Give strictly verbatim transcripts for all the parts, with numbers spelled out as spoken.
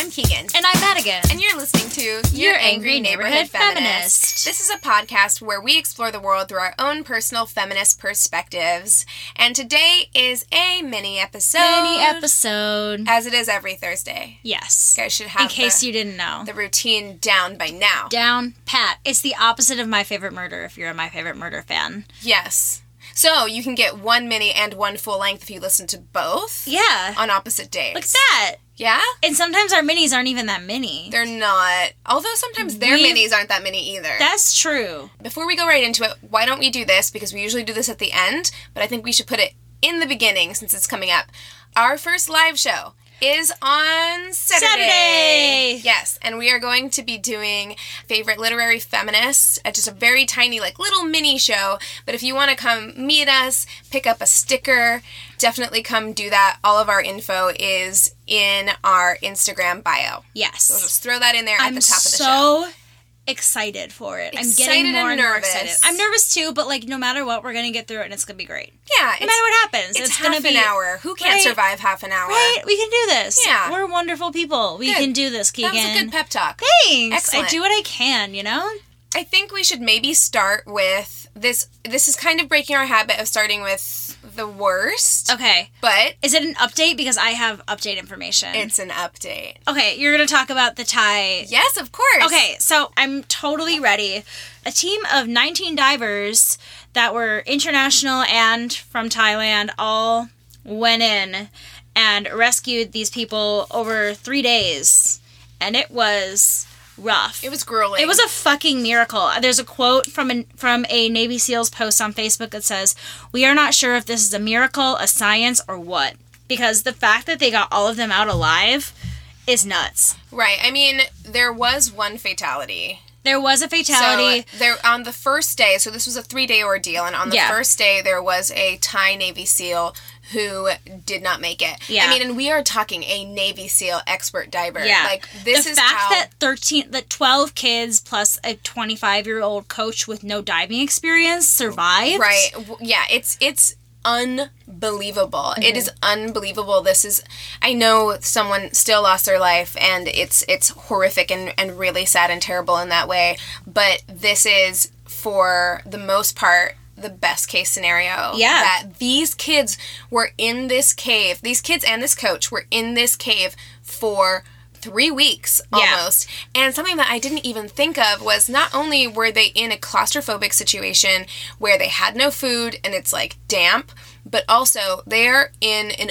I'm Keegan. And I'm Madigan. And you're listening to Your Angry Neighborhood Feminist. This is a podcast where we explore the world through our own personal feminist perspectives. And today is a mini episode. Mini episode. As it is every Thursday. Yes. You guys should have In case the, you didn't know. the routine down by now. Down pat. It's the opposite of My Favorite Murder if you're a My Favorite Murder fan. Yes. So, you can get one mini and one full length if you listen to both. Yeah. On opposite days. Look at that. Yeah? And sometimes our minis aren't even that mini. They're not. Although sometimes their We've- minis aren't that mini either. That's true. Before we go right into it, why don't we do this? Because we usually do this at the end, but I think we should put it in the beginning since it's coming up. Our first live show is on Saturday. Saturday! Yes, and we are going to be doing Favorite Literary Feminists at just a very tiny, like, little mini show. But if you want to come meet us, pick up a sticker, definitely come do that. All of our info is in our Instagram bio. Yes. So we'll just throw that in there at I'm the top of the so show. excited for it. Excited I'm getting more and and more nervous. excited. I'm nervous too, but like no matter what, we're gonna get through it and it's gonna be great. Yeah. No it's- matter what happens, It's, it's, half gonna be an hour. Who can't right? survive half an hour? Right? We can do this. Yeah. We're wonderful people. We Good. can do this, Keegan. That was a good pep talk. Thanks. Excellent. I do what I can, you know? I think we should maybe start with this. This is kind of breaking our habit of starting with the worst. Okay. But Is it an update? Because I have update information. it's an update. Okay, you're going to talk about the Thai. Yes, of course. Okay, so I'm totally ready. A team of nineteen divers that were international and from Thailand all went in and rescued these people over three days. And it was rough. It was grueling. It was a fucking miracle. There's a quote from a, from a Navy SEALs post on Facebook that says, "We are not sure if this is a miracle, a science, or what." Because the fact that they got all of them out alive is nuts. Right. I mean, there was one fatality. There was a fatality. So there on the first day, so this was a three-day ordeal, and on the Yeah. first day there was a Thai Navy SEAL who did not make it. Yeah. I mean, and we are talking a Navy SEAL expert diver. Yeah. Like, this the is fact how... that thirteen, that twelve kids plus a twenty-five-year-old coach with no diving experience survived. Right. W- Yeah, it's it's unbelievable. Mm-hmm. It is unbelievable. This is I know someone still lost their life and it's it's horrific and, and really sad and terrible in that way. But this is for the most part the best case scenario. Yeah. That these kids were in this cave. These kids and this coach were in this cave for three weeks Yeah. almost. And something that I didn't even think of was not only were they in a claustrophobic situation where they had no food and it's like damp, but also they're in an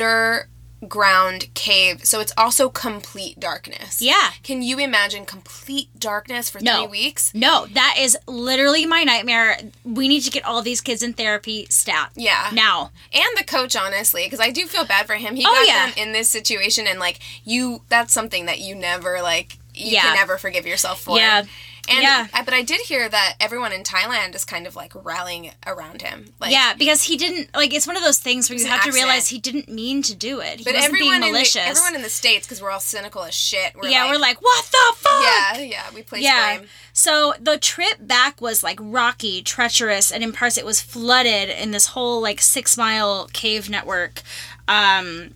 underground cave. So it's also complete darkness. Yeah. Can you imagine complete darkness for No. three weeks? No, that is literally my nightmare. We need to get all these kids in therapy stat. Yeah. Now. And the coach, honestly, because I do feel bad for him. He Oh, got yeah. them in this situation, and like you, that's something that you never like. You Yeah. can never forgive yourself for. Yeah. And Yeah. I, but I did hear that everyone in Thailand is kind of like rallying around him. Like, Yeah, because he didn't, like, it's one of those things where It's you an have to accident. realize he didn't mean to do it. He But wasn't everyone being malicious. in the, everyone in the States, because we're all cynical as shit. We're yeah, like, we're like, what the fuck? yeah, yeah, we place Yeah. blame. So the trip back was like rocky, treacherous, and in parts it was flooded in this whole like six mile cave network. Um,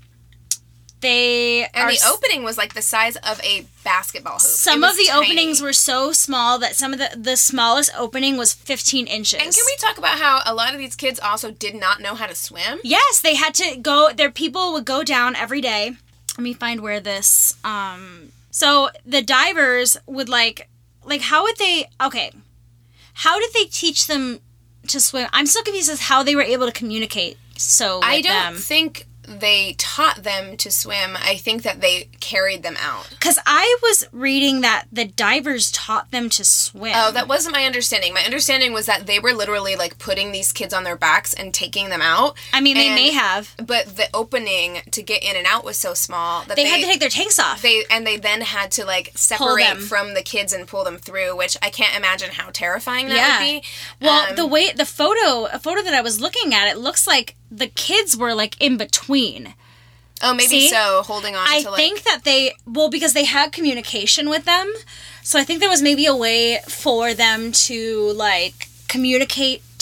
they And are the opening was like the size of a basketball hoop. some It of was the tiny. openings were so small that some of the the smallest opening was fifteen inches. And can we talk about how a lot of these kids also did not know how to swim? Yes, they had to go. Their people would go down every day. Let me find where this. Um, so the divers would like, like, how would they? Okay, how did they teach them to swim? I'm still confused as how they were able to communicate. So with I don't them. think they taught them to swim. I think that they carried them out. Because I was reading that the divers taught them to swim. Oh, that wasn't my understanding. My understanding was that they were literally like putting these kids on their backs and taking them out. I mean, they and- may have. But the opening to get in and out was so small that They, they, had to take their tanks off. they and they then had to like Pull separate them. from the kids and pull them through, which I can't imagine how terrifying that Yeah. would be. Well, Um, the way the photo, a photo that I was looking at, it looks like the kids were like in between. oh, maybe See? so. Holding on I to like think that they, well, because they had communication with them, so I think there was maybe a way for them to like communicate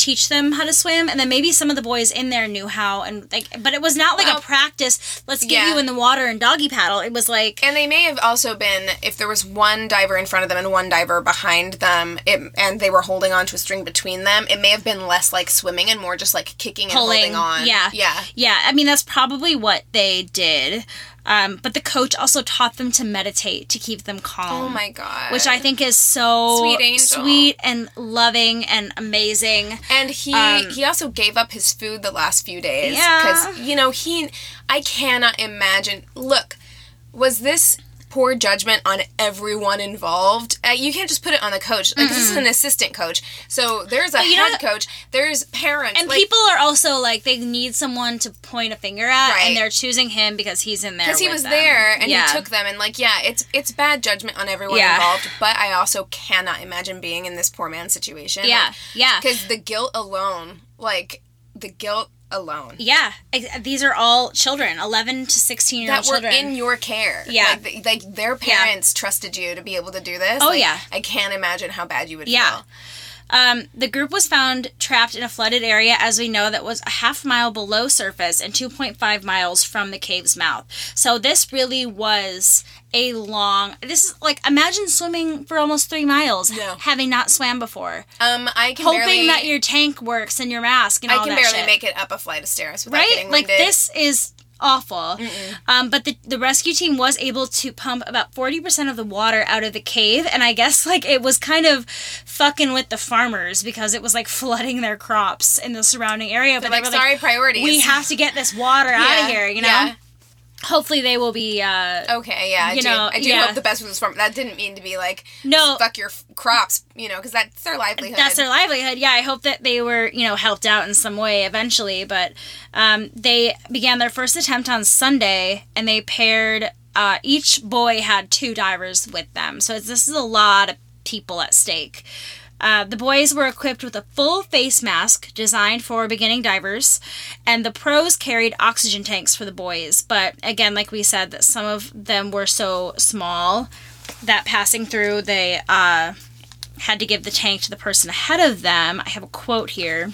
teach them how to swim, and then maybe some of the boys in there knew how, and like, but it was not like Well, a practice. Let's get yeah. you in the water and doggy paddle. It was like, and they may have also been, if there was one diver in front of them and one diver behind them, it, and they were holding on to a string between them, it may have been less like swimming and more just like kicking and pulling. holding on. Yeah, yeah, yeah. I mean, that's probably what they did. Um, but the coach also taught them to meditate to keep them calm. Oh my god! Which I think is so Sweet angel. sweet and loving and amazing. And he Um, he also gave up his food the last few days Yeah. because you know he I cannot imagine. Look, was this poor judgment on everyone involved? Uh, you can't just put it on the coach. Like, this is an assistant coach, so there's a But you know head coach. There's parents, And like, people are also like, they need someone to point a finger at, Right. and they're choosing him because he's in there. because he with was them. there and Yeah. he took them, and like yeah, it's it's bad judgment on everyone Yeah. involved. But I also cannot imagine being in this poor man's situation. Yeah, yeah. because the guilt alone, like the guilt alone. Yeah, ex- these are all children, eleven to sixteen year old That were children. in your care. Yeah. Like, th- like their parents trusted you to be able to do this. Oh, Like, yeah. I can't imagine how bad you would Yeah. feel. Um, the group was found trapped in a flooded area, as we know, that was a half mile below surface and two point five miles from the cave's mouth. So this really was a long... This is like, imagine swimming for almost three miles, No. having not swam before. Um, I can Hoping barely, that your tank works and your mask and all I can that barely shit. make it up a flight of stairs without Right? getting Like, winded. this is awful. Um, but the, the rescue team was able to pump about forty percent of the water out of the cave, and I guess, like, it was kind of fucking with the farmers because it was, like, flooding their crops in the surrounding area. They're but like, they were sorry, like, priorities. we have to get this water out Yeah, of here, you know? yeah. Hopefully they will be, uh... Okay, yeah, I You do. know, I do yeah. hope the best for this farm. That didn't mean to be like, No. fuck your f- crops, you know, because that's their livelihood. That's their livelihood. Yeah, I hope that they were, you know, helped out in some way eventually. But um, they began their first attempt on Sunday, and they paired. Uh, each boy had two divers with them, so it's, this is a lot of people at stake. Uh, the boys were equipped with a full face mask designed for beginning divers, and the pros carried oxygen tanks for the boys. But again, like we said, that some of them were so small that passing through, they uh, had to give the tank to the person ahead of them. I have a quote here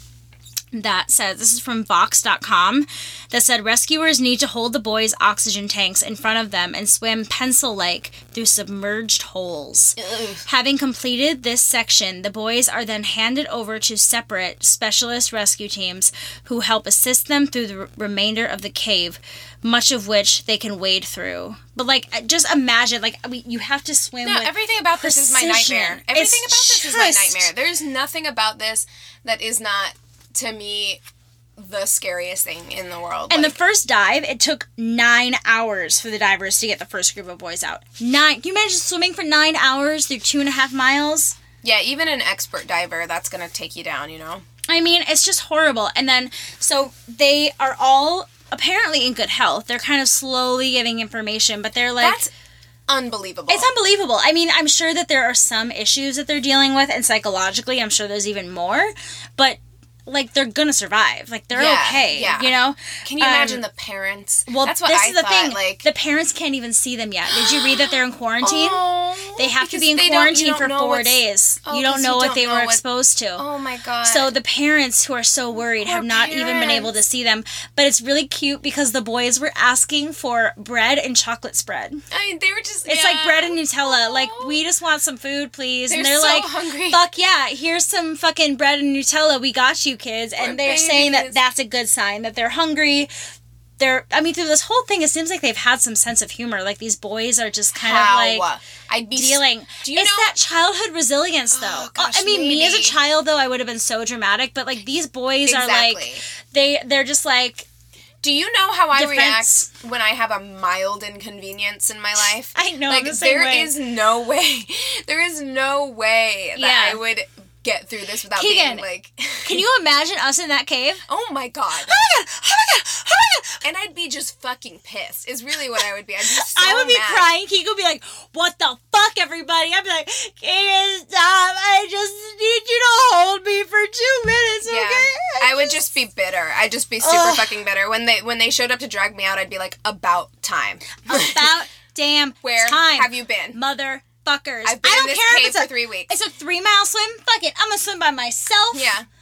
that says, this is from Vox dot com, that said, rescuers need to hold the boys' oxygen tanks in front of them and swim pencil-like through submerged holes. Ugh. Having completed this section, the boys are then handed over to separate specialist rescue teams who help assist them through the r- remainder of the cave, much of which they can wade through. But, like, just imagine, like, we, you have to swim No, with everything about this is my precision. nightmare. Everything It's about this is my just- nightmare. There's nothing about this that is not, to me, the scariest thing in the world. And Like, the first dive, it took nine hours for the divers to get the first group of boys out. Nine. Can you imagine swimming for nine hours through two and a half miles? yeah, even an expert diver, that's going to take you down, you know? I mean, it's just horrible. And then, so they are all apparently in good health. They're kind of slowly getting information, but they're like... That's unbelievable. It's unbelievable. I mean, I'm sure that there are some issues that they're dealing with, and psychologically, I'm sure there's even more. But, like, they're gonna survive. Like, they're Yeah, okay, yeah. you know? Can you Um, imagine the parents? Well, that's what this I is the thought, thing. like... The parents can't even see them yet. Did you read that they're in quarantine? Oh, They have to because be in they don't- you quarantine don't for know four what's- days. Oh, you don't 'cause know you what don't they know were what- exposed to. Oh my god. So the parents who are so worried Poor have not even been able to parents. see them. But it's really cute because the boys were asking for bread and chocolate spread. I mean, they were just... It's yeah. like bread and Nutella. Like, we just want some food, please. They're and they're so like, hungry. fuck yeah, here's some fucking bread and Nutella. We got you, kids. Poor And they're saying that babies. that's a good sign, that they're hungry. They're, I mean, through this whole thing, it seems like they've had some sense of humor. Like, these boys are just kind How? of like I'd be s- dealing. Do you it's know? that childhood resilience, though. Oh, gosh, I mean, me as a maybe. child, though, I would have been so dramatic. But like these boys are Exactly. like, they they're just like, Do you know how I Defense. react when I have a mild inconvenience in my life? I know, Like, the same there way. is no way. There is no way that Yeah. I would get through this without Keegan, being like... Can you imagine us in that cave? Oh my god. Oh my god! Oh my god! Oh my god! And I'd be just fucking pissed, is really what I would be. I'd be so I would be mad. crying. Keegan would be like, "What the fuck, everybody?" I'd be like, "Keegan, stop! I just need you to hold me for two minutes, Yeah, okay?" I would just be bitter. I'd just be super Ugh. fucking bitter. When they when they showed up to drag me out, I'd be like, about time. About damn Where time. have you been? Motherfuckers. I've been I don't in this care if cave it's for a three weeks. It's a three mile swim. Fuck it. I'm gonna swim by myself. Yeah.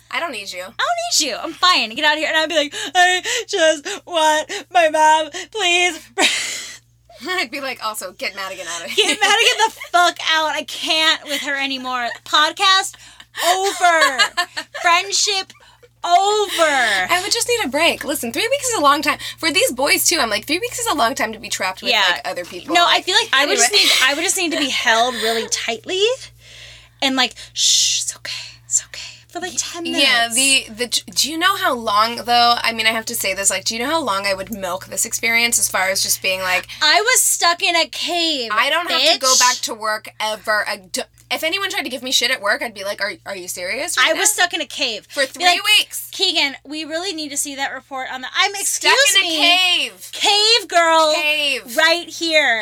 I don't need you. I don't need you. I'm fine. Get out of here. And I'd be like, I just want my mom, please. I'd be like, also, get Madigan out of here. Get Madigan the fuck out. I can't with her anymore. Podcast over. Friendship over. I would just need a break. Listen, three weeks is a long time. For these boys, too, I'm like, three weeks is a long time to be trapped with, Yeah. like, other people. No, like, I feel like I would anyway. just need I would just need to be held really tightly and like, shh, it's okay. It's okay. For like ten minutes. Yeah, the, the, do you know how long, though, I mean, I have to say this, like, do you know how long I would milk this experience as far as just being like, I was stuck in a cave. I don't have to go bitch. back to work ever. I do, if anyone tried to give me shit at work, I'd be like, are, are you serious? I right was now? stuck in a cave. For Be three like, weeks. Keegan, we really need to see that report on the I'm excuse Stuck in me. a cave. Cave girl. Cave. Right here.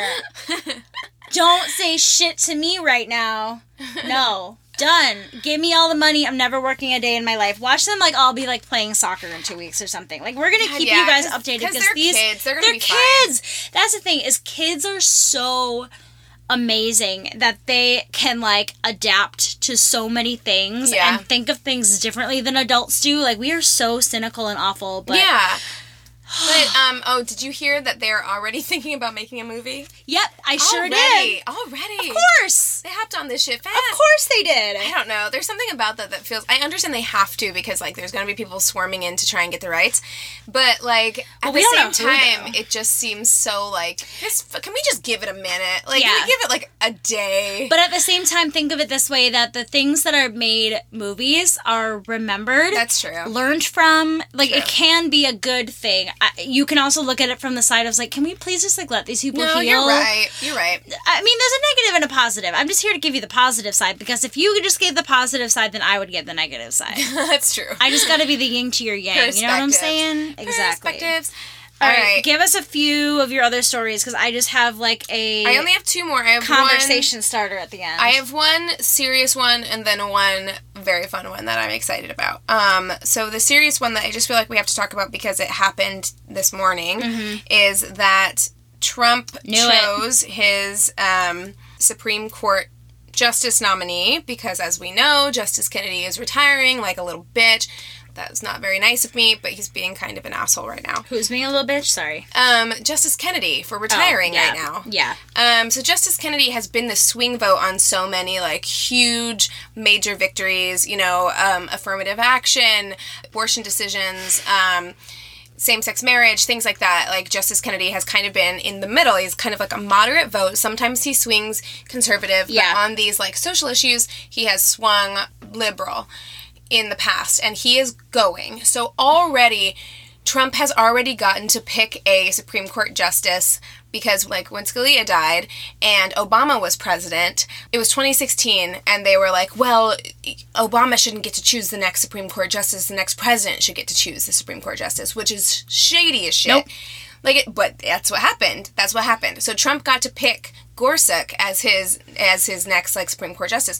Don't say shit to me right now. No. Done. Give me all the money. I'm never working a day in my life. Watch them like all be like playing soccer in two weeks or something. Like we're gonna keep Yeah, you guys 'cause- updated 'cause because they're these kids. They're gonna they're be fine. kids. That's the thing is kids are so amazing that they can like adapt to so many things Yeah. and think of things differently than adults do. Like we are so cynical and awful. But Yeah. But, um, oh, did you hear that they're already thinking about making a movie? yep, I sure already, did. Already. Of course. They hopped on this shit fast. Of course they did. I don't know. There's something about that that feels... I understand they have to because, like, there's going to be people swarming in to try and get the rights. But, like, at Well, we the don't same know who, time, though. it just seems so, like... This, can we just give it a minute? Like, Yeah. can we give it, like, a day? But at the same time, think of it this way, that the things that are made movies are remembered. That's true. Learned from. Like, True. it can be a good thing. I, you can also look at it from the side of, like, can we please just, like, let these people No, heal? you're right. You're right. I mean, there's a negative and a positive. I'm just here to give you the positive side, because if you just gave the positive side, then I would give the negative side. That's true. I just gotta be the yin to your yang. You know what I'm Perspective. saying? Exactly. Perspectives. All All right, right. give us a few of your other stories, because I just have, like, a I only have two more. I have conversation starter at the end. One, I have one serious one and then one very fun one that I'm excited about. Um, so the serious one that I just feel like we have to talk about because it happened this morning is that Trump Mm-hmm. Knew it. chose his um, Supreme Court Justice nominee because, as we know, Justice Kennedy is retiring like a little bitch. That's not very nice of me, but he's being kind of an asshole right now. Who's being a little bitch? Sorry. Um, Justice Kennedy for retiring Oh, yeah. right now. Yeah. Um, so Justice Kennedy has been the swing vote on so many, like, huge major victories, you know, um, affirmative action, abortion decisions, um, same-sex marriage, things like that. Like, Justice Kennedy has kind of been in the middle. He's kind of like a moderate vote. Sometimes he swings conservative, Yeah. but on these, like, social issues, he has swung liberal in the past, and he is going. So already, Trump has already gotten to pick a Supreme Court justice because, like, when Scalia died and Obama was president, it was twenty sixteen, and they were like, well, Obama shouldn't get to choose the next Supreme Court justice, the next president should get to choose the Supreme Court justice, which is shady as shit. Nope. Like, it, but that's what happened. That's what happened. So Trump got to pick Gorsuch as his as his next, like, Supreme Court justice.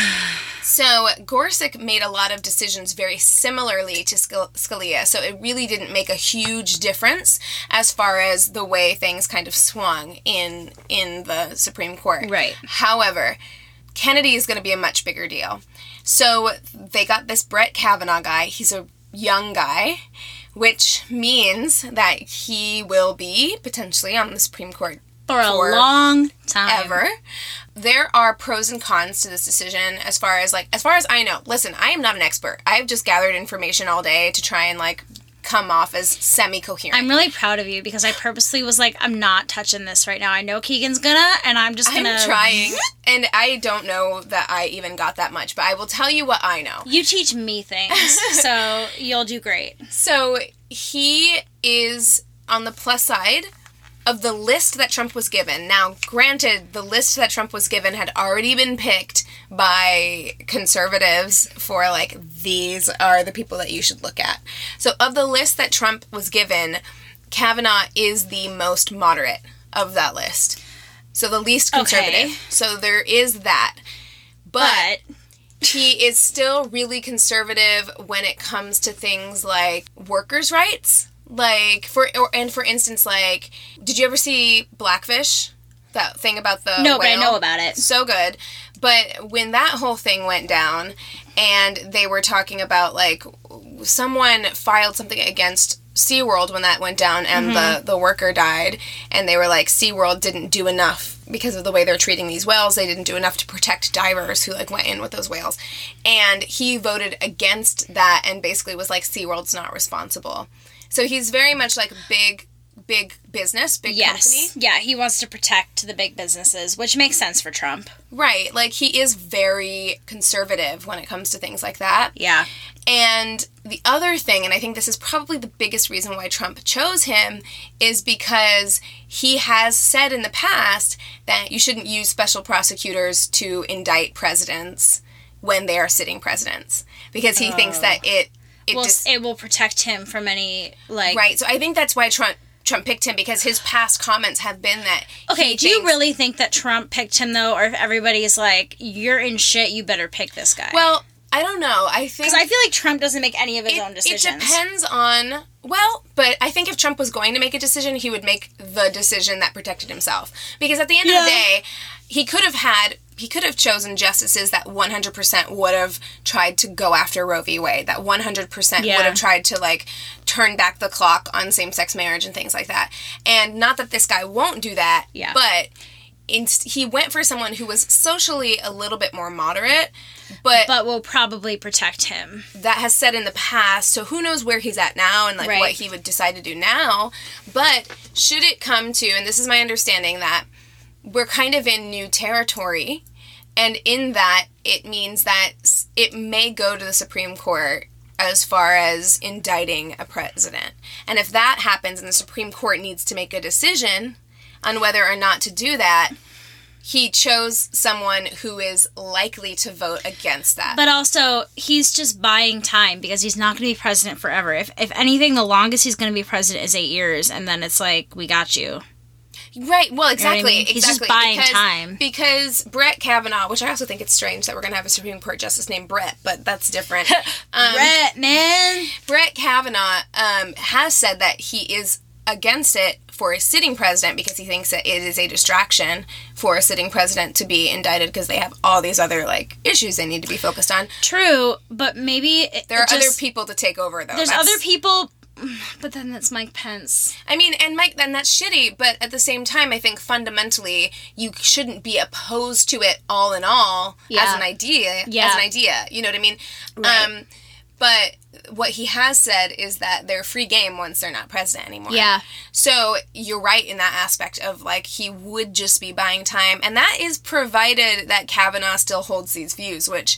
So Gorsuch made a lot of decisions very similarly to Scal- Scalia, so it really didn't make a huge difference as far as the way things kind of swung in in the Supreme Court. Right. However, Kennedy is going to be a much bigger deal. So they got this Brett Kavanaugh guy. He's a young guy, which means that he will be potentially on the Supreme Court For a for long time. ever. There are pros and cons to this decision as far as, like, as far as I know. Listen, I am not an expert. I've just gathered information all day to try and, like, come off as semi-coherent. I'm really proud of you because I purposely was like, I'm not touching this right now. I know Keegan's gonna, and I'm just gonna. I'm trying, and I don't know that I even got that much, but I will tell you what I know. You teach me things, so you'll do great. So he is on the plus side of the list that Trump was given. Now, granted, the list that Trump was given had already been picked by conservatives for, like, these are the people that you should look at. So of the list that Trump was given, Kavanaugh is the most moderate of that list. So the least conservative. Okay. So there is that. But He is still really conservative when it comes to things like workers' rights. Like, for, or, and for instance, like, did you ever see Blackfish? That thing about the no, but I whale? know about it. So good. But when that whole thing went down and they were talking about, like, someone filed something against SeaWorld when that went down and mm-hmm. the, the worker died, and they were like, SeaWorld didn't do enough because of the way they're treating these whales. They didn't do enough to protect divers who, like, went in with those whales. And he voted against that and basically was like, SeaWorld's not responsible. So he's very much like big, big business, big yes. company. Yeah, he wants to protect the big businesses, which makes sense for Trump. Right. Like, he is very conservative when it comes to things like that. Yeah. And the other thing, and I think this is probably the biggest reason why Trump chose him, is because he has said in the past that you shouldn't use special prosecutors to indict presidents when they are sitting presidents. Because he oh. thinks that it... It, well, dis- it will protect him from any, like... Right. So I think that's why Trump... Trump picked him, because his past comments have been that... Okay, do thinks, you really think that Trump picked him, though? Or if everybody's like, you're in shit, you better pick this guy? Well, I don't know. I think... Because I feel like Trump doesn't make any of his it, own decisions. It depends on... Well, but I think if Trump was going to make a decision, he would make the decision that protected himself. Because at the end yeah. of the day, he could have had... He could have chosen justices that one hundred percent would have tried to go after Roe v. Wade, that one hundred percent yeah. would have tried to, like, turn back the clock on same-sex marriage and things like that. And not that this guy won't do that, yeah. but in, he went for someone who was socially a little bit more moderate, but... But will probably protect him. That has said in the past, so who knows where he's at now and, like, right. what he would decide to do now. But should it come to, and this is my understanding, that we're kind of in new territory... And in that, it means that it may go to the Supreme Court as far as indicting a president. And if that happens and the Supreme Court needs to make a decision on whether or not to do that, he chose someone who is likely to vote against that. But also, he's just buying time because he's not going to be president forever. If, if anything, the longest he's going to be president is eight years, and then it's like, we got you. Right, well, exactly, you know what I mean? exactly. He's just buying because, time. Because Brett Kavanaugh, which I also think it's strange that we're going to have a Supreme Court justice named Brett, but that's different. Um, Brett, man! Brett Kavanaugh um, has said that he is against it for a sitting president because he thinks that it is a distraction for a sitting president to be indicted because they have all these other, like, issues they need to be focused on. True, but maybe... It, there are just, other people to take over, though. There's that's, other people... But then that's Mike Pence. I mean, and Mike, then that's shitty, but at the same time, I think fundamentally, you shouldn't be opposed to it all in all yeah. as an idea. Yeah. As an idea. You know what I mean? Right. Um, but what he has said is that they're free game once they're not president anymore. Yeah. So you're right in that aspect of, like, he would just be buying time. And that is provided that Kavanaugh still holds these views, which...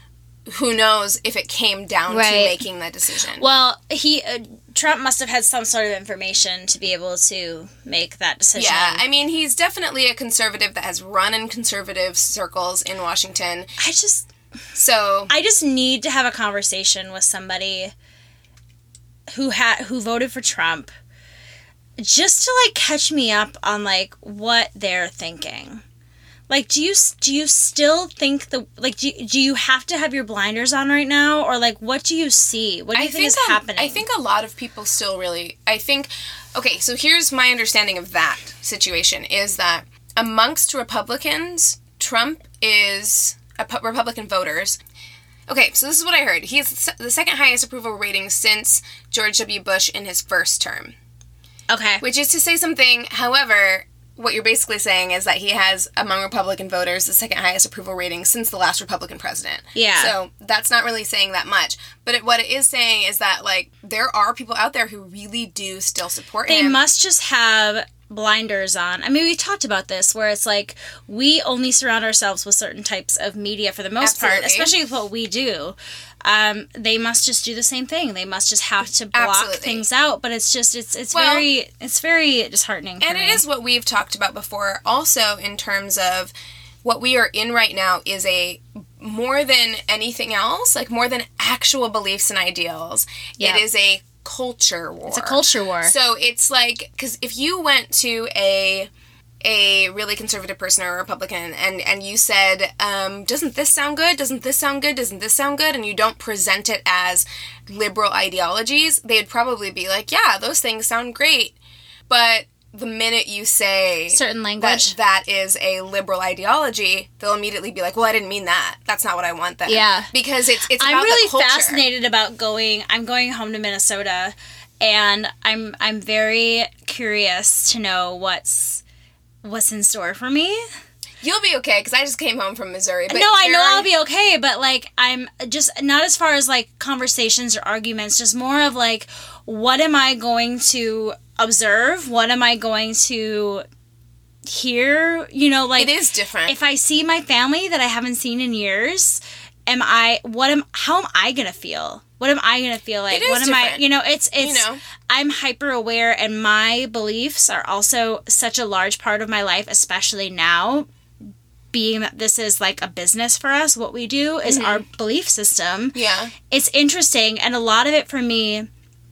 Who knows if it came down right. to making the decision. Well, he uh, Trump must have had some sort of information to be able to make that decision. Yeah, I mean, he's definitely a conservative that has run in conservative circles in Washington. I just... So... I just need to have a conversation with somebody who ha- who voted for Trump just to, like, catch me up on, like, what they're thinking. Like, do you do you still think the like do you, do you have to have your blinders on right now, or like what do you see? What do you I think, think is a, happening? I think a lot of people still really. I think. Okay, so here's my understanding of that situation: is that amongst Republicans, Trump is uh, Republican voters. Okay, so this is what I heard. He has the second highest approval rating since George W. Bush in his first term. Okay, which is to say something. However. What you're basically saying is that he has, among Republican voters, the second highest approval rating since the last Republican president. Yeah. So that's not really saying that much. But it, what it is saying is that, like, there are people out there who really do still support they him. They must just have blinders on. I mean, we talked about this, where it's like, we only surround ourselves with certain types of media for the most Absolutely. part, especially with what we do. Um, they must just do the same thing. They must just have to block Absolutely. things out. But it's just, it's it's well, very, it's very disheartening for And me. it is what we've talked about before, also in terms of what we are in right now is a, more than anything else, like more than actual beliefs and ideals, yep. it is a culture war. It's a culture war. So it's like, because if you went to a... a really conservative person or a Republican, and, and you said, um, doesn't this sound good? Doesn't this sound good? Doesn't this sound good? And you don't present it as liberal ideologies, they'd probably be like, yeah, those things sound great. But the minute you say certain language that that is a liberal ideology, they'll immediately be like, well, I didn't mean that. That's not what I want then. Yeah. Because it's it's I'm about really the culture. fascinated about going I'm going home to Minnesota, and I'm I'm very curious to know what's what's in store for me. You'll be okay, because I just came home from Missouri. But no, I know are... I'll be okay, but, like, I'm just, not as far as, like, conversations or arguments, just more of, like, what am I going to observe? What am I going to hear? You know, like... It is different. If I see my family that I haven't seen in years, am I, what am, how am I going to feel? What am I going to feel like? It is what am different. I, you know, it's, it's, you know. I'm hyper aware, and my beliefs are also such a large part of my life, especially now, being that this is like a business for us. What we do is mm-hmm. our belief system. Yeah. It's interesting, and a lot of it for me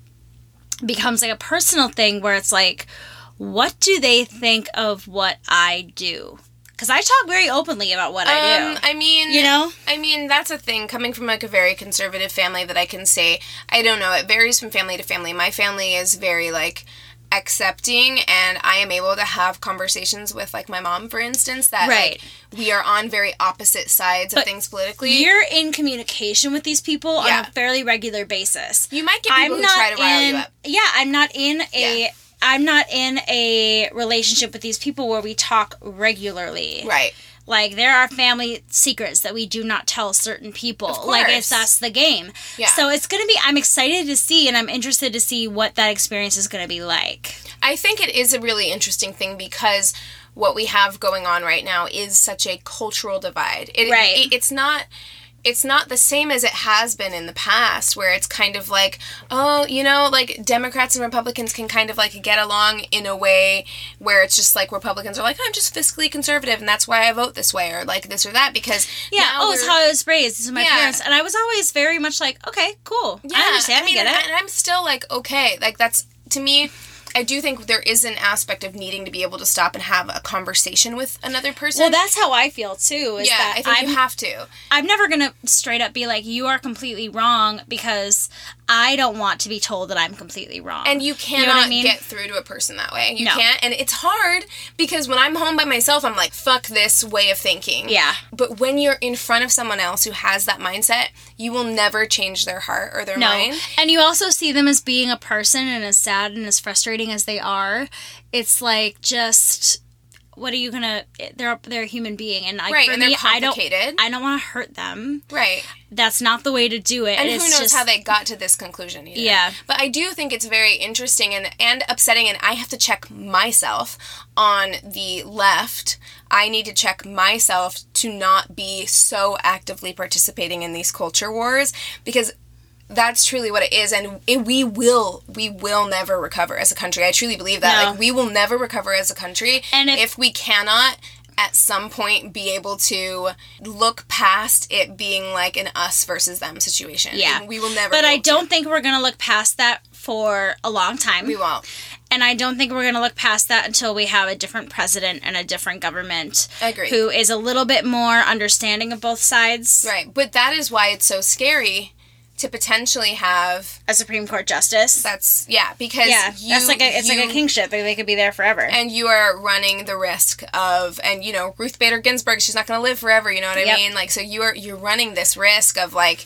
becomes like a personal thing where it's like, what do they think of what I do? Because I talk very openly about what um, I do. I mean, you know? I mean, that's a thing. Coming from like a very conservative family, that I can say, I don't know, it varies from family to family. My family is very like accepting, and I am able to have conversations with like my mom, for instance, that right. like, we are on very opposite sides but of things politically. You're in communication with these people yeah. on a fairly regular basis. You might get people I'm who try to rile in, you up. Yeah, I'm not in a... Yeah. I'm not in a relationship with these people where we talk regularly. Right. Like, there are family secrets that we do not tell certain people. Of course. Like, it's that's the game. Yeah. So it's going to be, I'm excited to see, and I'm interested to see what that experience is going to be like. I think it is a really interesting thing, because what we have going on right now is such a cultural divide. It, right. It, it's not... It's not the same as it has been in the past, where it's kind of like, oh, you know, like Democrats and Republicans can kind of like get along in a way where it's just like Republicans are like, I'm just fiscally conservative and that's why I vote this way, or like this or that, because yeah, oh, it's how I was raised. This is my yeah. parents, and I was always very much like, okay, cool, yeah, I understand, I mean, I get it, and I'm still like, okay, like that's to me. I do think there is an aspect of needing to be able to stop and have a conversation with another person. Well, that's how I feel, too. Is yeah, that I think I'm, you have to. I'm never going to straight up be like, you are completely wrong, because I don't want to be told that I'm completely wrong. And you cannot you know what I mean? get through to a person that way. You no. can't. And it's hard, because when I'm home by myself, I'm like, fuck this way of thinking. Yeah. But when you're in front of someone else who has that mindset, you will never change their heart or their no. mind. And you also see them as being a person, and as sad and as frustrating as they are, it's like, just, what are you gonna, they're they're a human being, and like, right, for and me, they're I don't, complicated. I don't want to hurt them. Right. That's not the way to do it. And it's who knows just, how they got to this conclusion either. Yeah. But I do think it's very interesting and, and upsetting, and I have to check myself on the left. I need to check myself to not be so actively participating in these culture wars, because that's truly what it is, and it, we will we will never recover as a country. I truly believe that. No. Like, we will never recover as a country, and if, if we cannot at some point be able to look past it being like an us versus them situation. Yeah. And we will never But be I able don't to. think we're going to look past that for a long time. We won't. And I don't think we're going to look past that until we have a different president and a different government. I agree. Who is a little bit more understanding of both sides. Right. But that is why it's so scary to potentially have a Supreme Court justice. That's yeah, because yeah, you, that's like a it's you, like a kingship. They, they could be there forever. And you are running the risk of, and you know, Ruth Bader Ginsburg, she's not going to live forever. You know what I yep. mean? Like, so you are you're running this risk of like,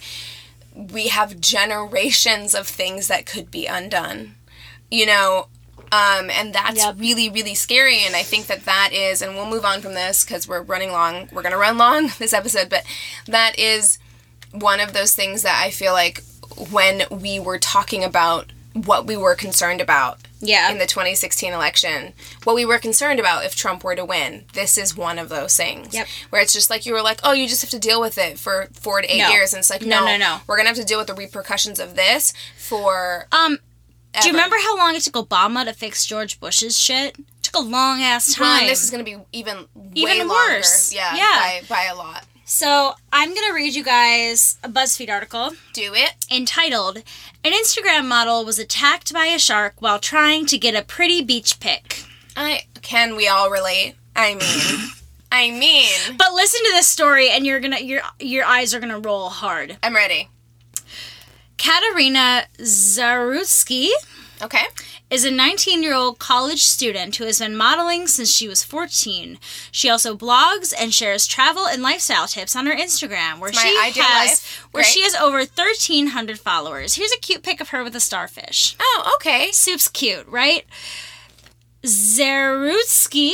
we have generations of things that could be undone. You know. Um, and that's yep. really, really scary, and I think that that is, and we'll move on from this because we're running long, we're going to run long this episode, but that is one of those things that I feel like when we were talking about what we were concerned about yeah. in the twenty sixteen election, what we were concerned about if Trump were to win, this is one of those things. Yep. Where it's just like, you were like, oh, you just have to deal with it for four to eight no. years, and it's like, no, no, no, no. we're going to have to deal with the repercussions of this for... Um... Ever. Do you remember how long it took Obama to fix George Bush's shit? It took a long ass time. Well, and this is going to be even even way worse. Longer. Yeah, yeah. By, by a lot. So I'm going to read you guys a BuzzFeed article. Do it. Entitled, An Instagram Model Was Attacked by a Shark While Trying to Get a Pretty Beach Pic. I Can we all relate? I mean... I mean... But listen to this story and you're gonna your your eyes are going to roll hard. I'm ready. Katerina Zarutsky, Okay. is a nineteen-year-old college student who has been modeling since she was fourteen. She also blogs and shares travel and lifestyle tips on her Instagram, where It's my she ideal has life. where Great. she has over thirteen hundred followers. Here's a cute pic of her with a starfish. Oh, okay. Soup's cute, right? Zarutsky,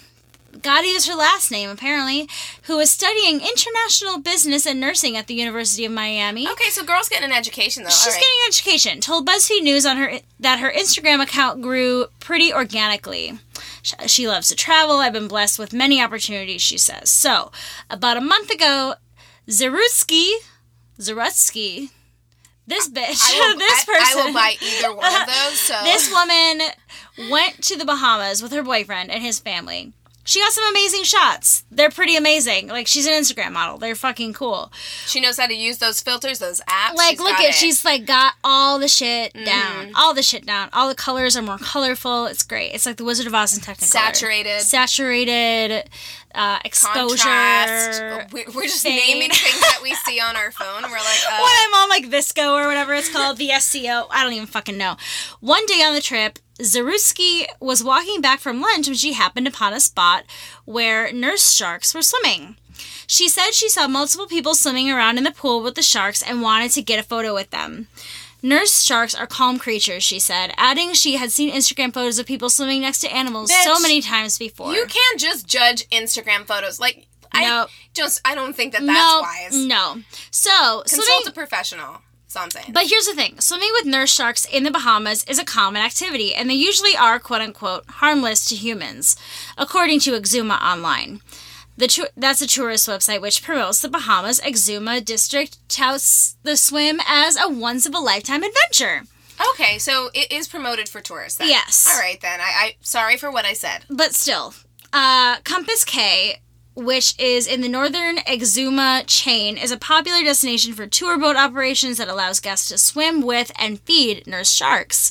gotta use her last name apparently, who is studying international business and nursing at the University of Miami. Okay, so girl's getting an education, though. She's All right. getting an education. Told BuzzFeed News on her that her Instagram account grew pretty organically. Sh- She loves to travel. I've been blessed with many opportunities, she says. So, about a month ago, Zarutsky, Zarutsky, this bitch, I will, this I, person, I will buy either one of those. So this woman went to the Bahamas with her boyfriend and his family. She got some amazing shots. They're pretty amazing. Like, she's an Instagram model. They're fucking cool. she knows how to use those filters, those apps. Like, She's look got at, it. she's like got all the shit Mm-hmm. down. All the shit down. All the colors are more colorful. It's great. It's like the Wizard of Oz in Technicolor. Saturated. Saturated, uh, exposure. Contrast. We're we're just fade. naming things that we see on our phone. We're like, uh, When I'm on like Visco or whatever it's called, V S C O, I don't even fucking know. One day on the trip, Zarutsky was walking back from lunch when she happened upon a spot where nurse sharks were swimming. She said she saw multiple people swimming around in the pool with the sharks and wanted to get a photo with them. Nurse sharks are calm creatures, she said, adding she had seen Instagram photos of people swimming next to animals Bitch, so many times before. you can't just judge Instagram photos. Like, I No. just I don't think that that's no, wise. no. So, Consult swimming, a professional. That's all I'm saying. but here's the thing. Swimming with nurse sharks in the Bahamas is a common activity, and they usually are, quote-unquote, harmless to humans, according to Exuma Online. The tu- that's a tourist website which promotes the Bahamas. Exuma District touts the swim as a once-of-a-lifetime adventure. Okay, so it is promoted for tourists then. Yes. All right then. I, I sorry for what I said. But still, uh, Compass Cay, which is in the northern Exuma chain, is a popular destination for tour boat operations that allows guests to swim with and feed nurse sharks.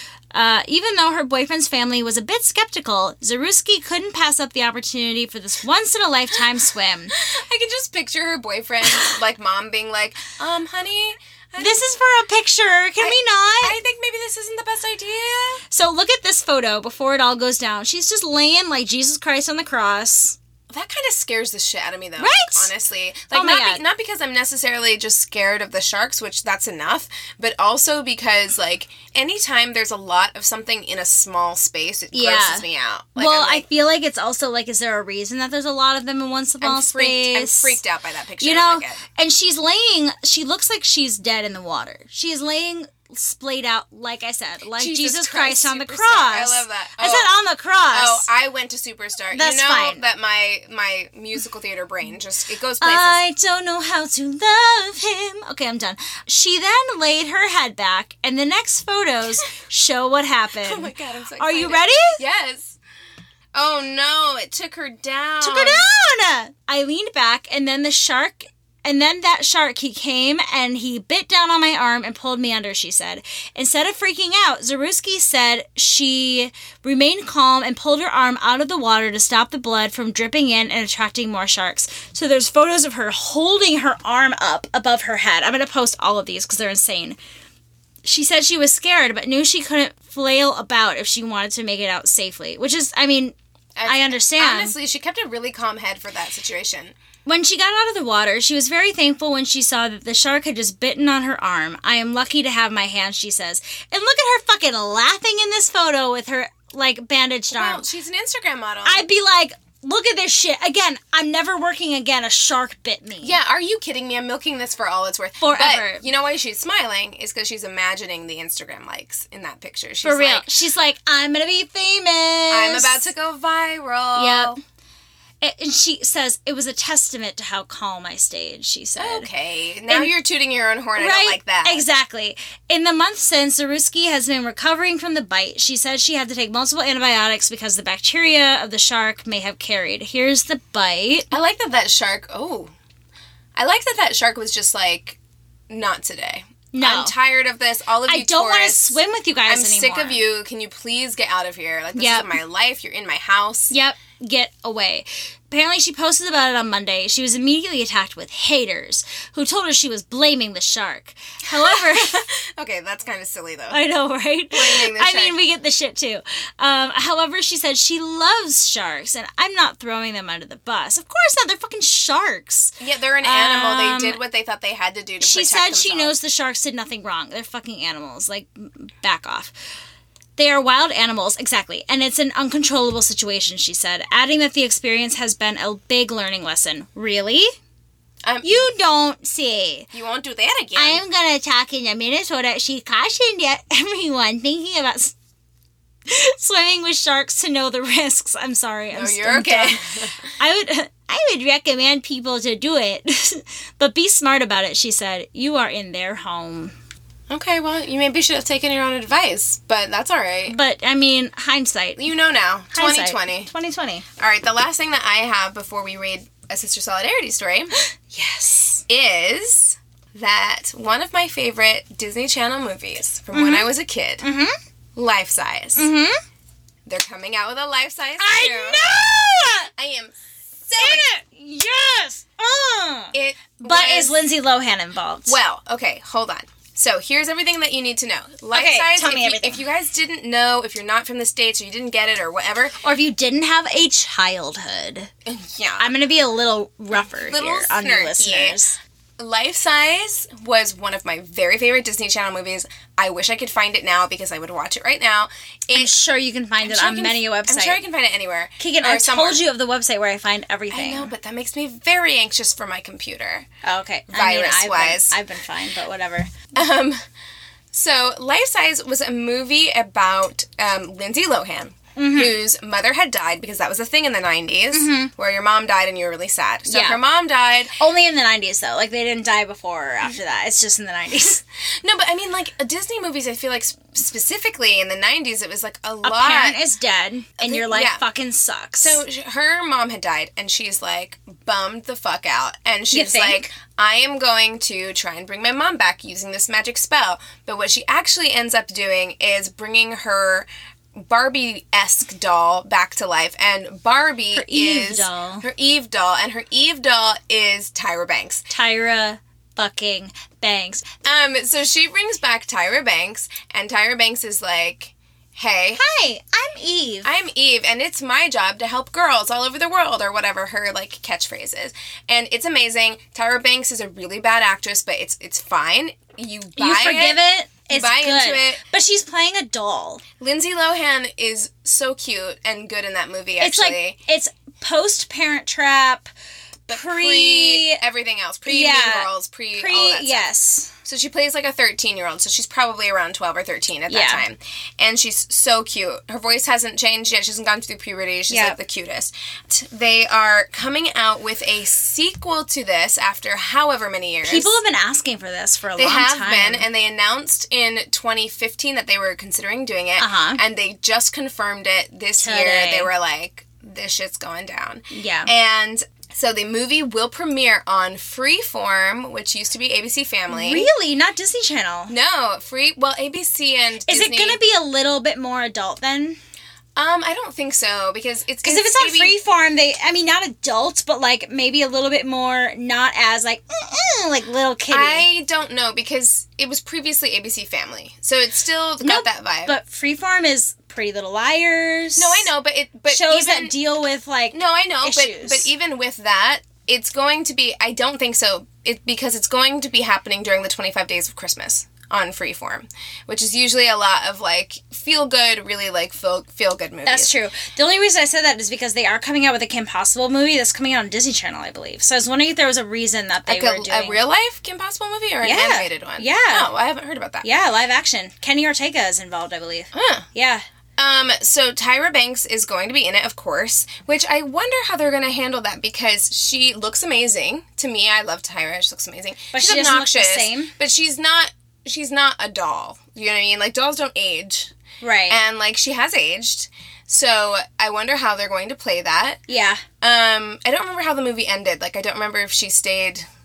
Uh, even though her boyfriend's family was a bit skeptical, Zarutsky couldn't pass up the opportunity for this once-in-a-lifetime swim. I can just picture her boyfriend, like mom, being like, um, honey, I This is for a picture. Can I- we not? I think maybe this isn't the best idea. So look at this photo before it all goes down. She's just laying like Jesus Christ on the cross. That kind of scares the shit out of me, though. Right? Like, honestly, like Oh my not God. be- not because I'm necessarily just scared of the sharks, which that's enough, but also because like anytime there's a lot of something in a small space, it Yeah. grosses me out. Like, well, I'm like, I feel like it's also like, is there a reason that there's a lot of them in one small I'm freaked. I'm space? freaked out by that picture. You I know, don't like it. and she's laying, she looks like she's dead in the water. She is laying splayed out, like I said, like Jesus, Jesus Christ, Christ, on the Superstar. cross. I love that. I Oh. said on the cross. Oh, I went to Superstar. That's you know fine. that my my musical theater brain just it goes places. I don't know how to love him. Okay, I'm done. She then laid her head back, and the next photos show what happened. Oh my god, I'm so excited. Are you ready? Yes. Oh no, it took her down. Took her down! I leaned back, and then the shark, and then that shark, he came and he bit down on my arm and pulled me under, she said. Instead of freaking out, Zarutsky said she remained calm and pulled her arm out of the water to stop the blood from dripping in and attracting more sharks. So there's photos of her holding her arm up above her head. I'm going to post all of these because they're insane. She said she was scared, but knew she couldn't flail about if she wanted to make it out safely. Which is, I mean, I understand. Honestly, she kept a really calm head for that situation. When she got out of the water, she was very thankful when she saw that the shark had just bitten on her arm. I am lucky to have my hand, she says. And look at her fucking laughing in this photo with her, like, bandaged arm. Well, she's an Instagram model. I'd be like, look at this shit. Again, I'm never working again. A shark bit me. Yeah, are you kidding me? I'm milking this for all it's worth. Forever. But you know why she's smiling? Is because she's imagining the Instagram likes in that picture. She's For real. like, She's like, I'm gonna be famous. I'm about to go viral. Yep. And she says, it was a testament to how calm I stayed, she said. Okay, now And- you're tooting your own horn. I Right? don't like that. Exactly. In the month since, Zarutsky has been recovering from the bite. She said she had to take multiple antibiotics because the bacteria of the shark may have carried. Here's the bite. I like that that shark. Oh, I like that that shark was just like, not today. No. I'm tired of this. All of you I don't want to tourists, swim with you guys I'm anymore. sick of you. Can you please get out of here? Like, this Yep. is my life. You're in my house. Yep. get away. Apparently, she posted about it on Monday. She was immediately attacked with haters who told her she was blaming the shark. However... okay, that's kind of silly, though. I know, right? Blaming the I shark. mean, we get the shit, too. Um, however, she said she loves sharks, and I'm not throwing them under the bus. Of course not. They're fucking sharks. Yeah, they're an animal. Um, they did what they thought they had to do to She protect said themselves. she knows the sharks did nothing wrong. They're fucking animals. Like, back off. They are wild animals, exactly, and it's an uncontrollable situation, she said, adding that the experience has been a big learning lesson. Really? Um, You don't say. You won't do that again. I am going to talk in a Minnesota. She cautioned everyone thinking about s- swimming with sharks to know the risks. I'm sorry. I'm No, s- you're I'm okay. done. I would I would recommend people to do it, but be smart about it, she said. You are in their home. Okay, well, you maybe should have taken your own advice, but that's all right. But, I mean, hindsight. You know now. twenty Hindsight. twenty. twenty twenty. All right, the last thing that I have before we read a Sister Solidarity story Yes. is that one of my favorite Disney Channel movies from when I was a kid, Mm-hmm. Life Size. Mm-hmm. They're coming out with a Life Size I too. know! I am so it! Yes! Uh. It But was- is Lindsay Lohan involved? Well, okay, hold on. So here's everything that you need to know. Life Okay, Size, tell if, me you, everything. if you guys didn't know, if you're not from the States or you didn't get it or whatever, Or if you didn't have a childhood. yeah. I'm going to be a little rougher Little here on you snarky. listeners. Life Size was one of my very favorite Disney Channel movies. I wish I could find it now because I would watch it right now. I'm It, sure you can find I'm it sure I on can- many a website. I'm sure I can find it anywhere. Keegan, or I somewhere. told you of the website where I find I everything. know, but that makes me very anxious for my computer. Oh, okay. I mean, I've Virus-wise. been, I've been fine, but whatever. Um, so Life Size was a movie about um, Lindsay Lohan, Mm-hmm. whose mother had died because that was a thing in the nineties, where your mom died and you were really sad. So Yeah. her mom died. Only in the nineties, though. Like, they didn't die before or after that. It's just in the nineties. No, but I mean, like Disney movies. I feel like s- specifically in the nineties, it was like a A lot. parent is dead, and Okay, your life yeah. fucking sucks. So sh- her mom had died, and she's like bummed the fuck out, and she's think? like, "I am going to try and bring my mom back using this magic spell." But what she actually ends up doing is bringing her Barbie-esque doll back to life, and Barbie Her Eve is doll. her Eve doll, and her Eve doll is Tyra Banks. Tyra fucking Banks. Um, so she brings back Tyra Banks, and Tyra Banks is like, "Hey, Hi, I'm Eve. I'm Eve, and it's my job to help girls all over the world," or whatever her like catchphrase is. And it's amazing. Tyra Banks is a really bad actress, but it's it's fine. You buy you forgive it. You It's buy good. into it. But she's playing a doll. Lindsay Lohan is so cute and good in that movie. It's Actually, like it's post Parent Trap, but pre everything else, pre Yeah. Mean Girls, pre, pre all that stuff. yes. So she plays like a thirteen-year-old, so she's probably around twelve or thirteen at that Yeah. time. And she's so cute. Her voice hasn't changed yet. She hasn't gone through puberty. She's Yeah. like the cutest. They are coming out with a sequel to this after however many years. People have been asking for this for a They long have time. been, and they announced in twenty fifteen that they were considering doing it. Uh-huh. And they just confirmed it this year. Today. They were like, this shit's going down. Yeah. And so the movie will premiere on Freeform, which used to be A B C Family. Really? Not Disney Channel. No, free. Well, A B C and Is Disney. it going to be a little bit more adult then? Um, I don't think so because it's Because if it's on A B Freeform, they, I mean, not adult, but like maybe a little bit more, not as like, mm-mm, like little kiddie. I don't know because it was previously A B C Family, so it's still got Nope, that vibe. But Freeform is Pretty Little Liars. no, I know, but it but shows even, that deal with like no, I know, but issues. but even with that, it's going to be. I don't think so. It because it's going to be happening during the twenty-five days of Christmas on Freeform, which is usually a lot of like feel good, really like feel feel good movies. That's true. The only reason I said that is because they are coming out with a Kim Possible movie that's coming out on Disney Channel, I believe. So I was wondering if there was a reason that they Like were a, doing a real life Kim Possible movie or an Yeah. animated one? Yeah. Oh, I haven't heard about that. Yeah, live action. Kenny Ortega is involved, I believe. Huh. Yeah. Um, so Tyra Banks is going to be in it, of course, which I wonder how they're going to handle that because she looks amazing. To me, I love Tyra. She looks amazing. But she's she doesn't look the obnoxious, same? but she's not, she's not a doll. You know what I mean? Like, dolls don't age. Right. And, like, she has aged. So I wonder how they're going to play that. yeah. Um, I don't remember how the movie ended. Like, I don't remember if she stayed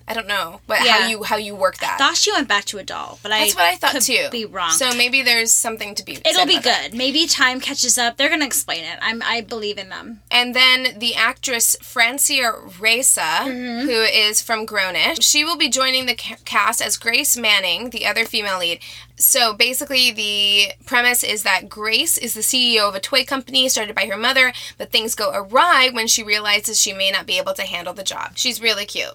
I don't know, but Yeah. how you how you work that. I thought she went back to a doll, but That's I what I thought could too. be wrong. So maybe there's something to be. It'll said be about that. good. Maybe time catches up. They're gonna explain it. I'm. I believe in them. And then the actress Francia Raisa, Mm-hmm. who is from Grownish, she will be joining the ca- cast as Grace Manning, the other female lead. So basically, the premise is that Grace is the C E O of a toy company started by her mother, but things go awry when she realizes she may not be able to handle the job. She's really cute.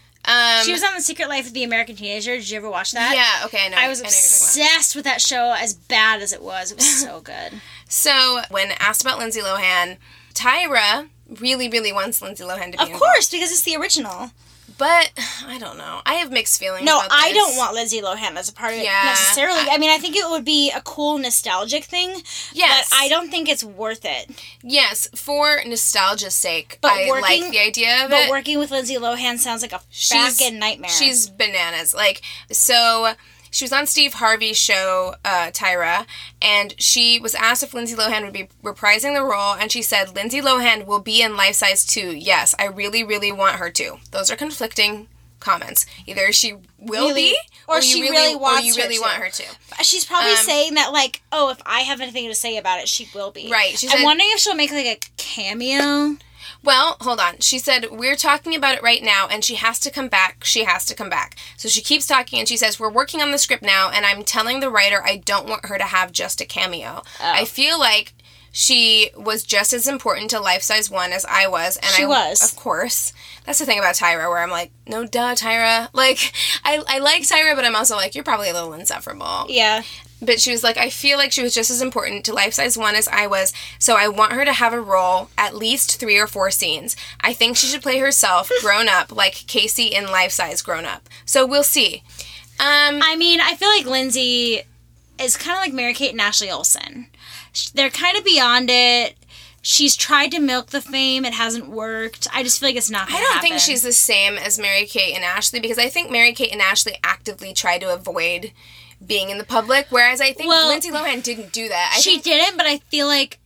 Um, She was on The Secret Life of the American Teenager. Did you ever watch that? Yeah, okay, I know. I was I know what you're talking about. obsessed with that show, as bad as it was. It was so good. So, when asked about Lindsay Lohan, Tyra really, really wants Lindsay Lohan to be Of involved. course, because it's the original. But, I don't know. I have mixed feelings No, about I this. don't want Lindsay Lohan as a part of Yeah, it necessarily. I- I, mean, I think it would be a cool nostalgic thing. Yes. But I don't think it's worth it. Yes, for nostalgia's sake, But I working- like the idea of But it. working with Lindsay Lohan sounds like a She's- fucking nightmare. She's bananas. Like, so she was on Steve Harvey's show, uh, Tyra, and she was asked if Lindsay Lohan would be reprising the role, and she said, Lindsay Lohan will be in Life Size two. Yes, I really, really want her to. Those are conflicting comments. Either she will Really? be, Or you she really, really wants or you her really to. want her to. She's probably Um, saying that, like, oh, if I have anything to say about it, she will be. Right, she I'm said- wondering if she'll make, like, a cameo. Well, hold on. She said, we're talking about it right now, and she has to come back. She has to come back. So she keeps talking, and she says, we're working on the script now, and I'm telling the writer I don't want her to have just a cameo. I feel like she was just as important to Life Size one as I was. And She I, was. Of course. That's the thing about Tyra, where I'm like, no duh, Tyra. Like, I, I like Tyra, but I'm also like, you're probably a little insufferable. Yeah. But she was like, I feel like she was just as important to Life Size one as I was, so I want her to have a role, at least three or four scenes. I think she should play herself, grown up, like Casey in Life Size grown up. So we'll see. Um, I mean, I feel like Lindsay is kind of like Mary-Kate and Ashley Olsen. Sh- They're kind of beyond it. She's tried to milk the fame. It hasn't worked. I just feel like it's not I going to don't happen. think she's the same as Mary-Kate and Ashley, because I think Mary-Kate and Ashley actively tried to avoid being in the public, whereas I think Well, Lindsay Lohan didn't do that. I she think didn't, but I feel like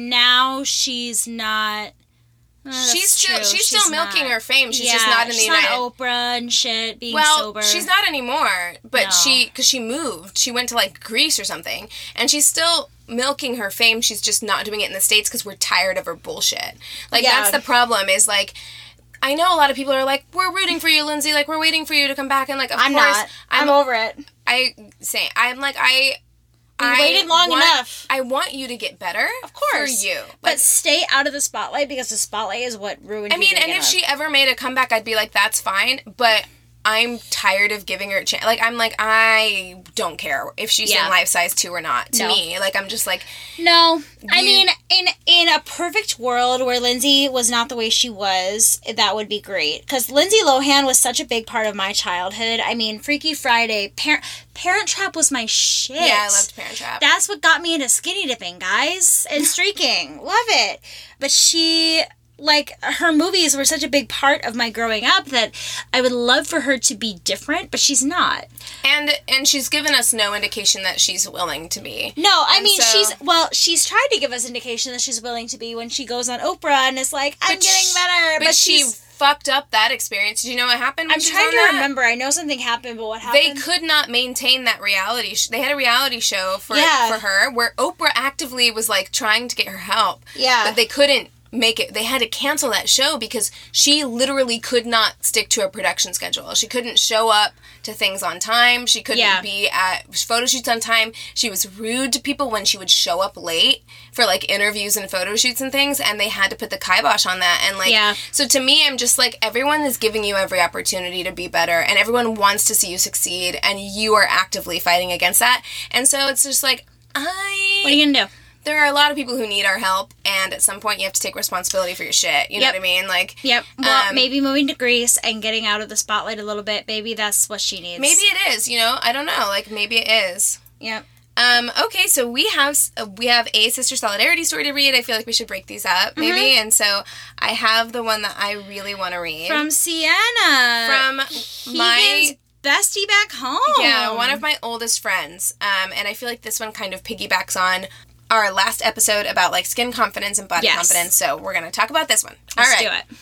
now she's not... Uh, that's she's still true. she's still milking not. her fame. She's yeah, just not in the she's United. not Oprah and shit, being Well, sober. she's not anymore, but No. she, because she moved, she went to like Greece or something, and she's still milking her fame. She's just not doing it in the States because we're tired of her bullshit. Like, Yeah. that's the problem, is like, I know a lot of people are like, we're rooting for you, Lindsay, like, we're waiting for you to come back, and like, of I'm course, not. I'm, over it. I say, I'm like, I, We I waited long want- enough. I want you to get better. Of course. For you. But Like, stay out of the spotlight, because the spotlight is what ruined I you mean, to and begin if with. she ever made a comeback, I'd be like, that's fine, but I'm tired of giving her a chance. Like, I'm like, I don't care if she's Yeah. in Life Size two or not. To No. me, like, I'm just like, No, I You- mean, in in a perfect world where Lindsay was not the way she was, that would be great. Because Lindsay Lohan was such a big part of my childhood. I mean, Freaky Friday, Parent Parent Trap was my shit. yeah, I loved Parent Trap. That's what got me into skinny dipping, guys, and streaking. Love it. But she, like, her movies were such a big part of my growing up that I would love for her to be different, but she's not. and and she's given us no indication that she's willing to be. No, I And mean, so- she's, well, she's tried to give us indication that she's willing to be when she goes on Oprah and is like, I'm But getting she- better. But, But, she she's, fucked up that experience. Did you know what happened when I'm she was trying on to that? remember. I know something happened, but what They happened? could not maintain that reality. Sh- they had a reality show for Yeah. for her where Oprah actively was like trying to get her help. Yeah. But they couldn't make it. They had to cancel that show because she literally could not stick to a production schedule. She couldn't show up to things on time. She couldn't Yeah. be at photo shoots on time. She was rude to people when she would show up late for like interviews and photo shoots and things, and they had to put the kibosh on that. And like, Yeah. so to me, I'm just like, everyone is giving you every opportunity to be better, and everyone wants to see you succeed, and you are actively fighting against that. And so it's just like, I... What are you going to do? There are a lot of people who need our help, and at some point you have to take responsibility for your shit. You know Yep. what I mean? Like, Yep. Well, um, maybe moving to Greece and getting out of the spotlight a little bit. Maybe that's what she needs. maybe it is, you know? I don't know. Like, maybe it is. Yep. Um, okay, so we have uh, we have a sister solidarity story to read. I feel like we should break these up, maybe. Mm-hmm. And so I have the one that I really want to read. From Sienna. From my... Keegan's bestie back home. Yeah, one of my oldest friends. Um, and I feel like this one kind of piggybacks on our last episode about, like, skin confidence and body Yes. confidence. So we're going to talk about this one. Let's All right. do it.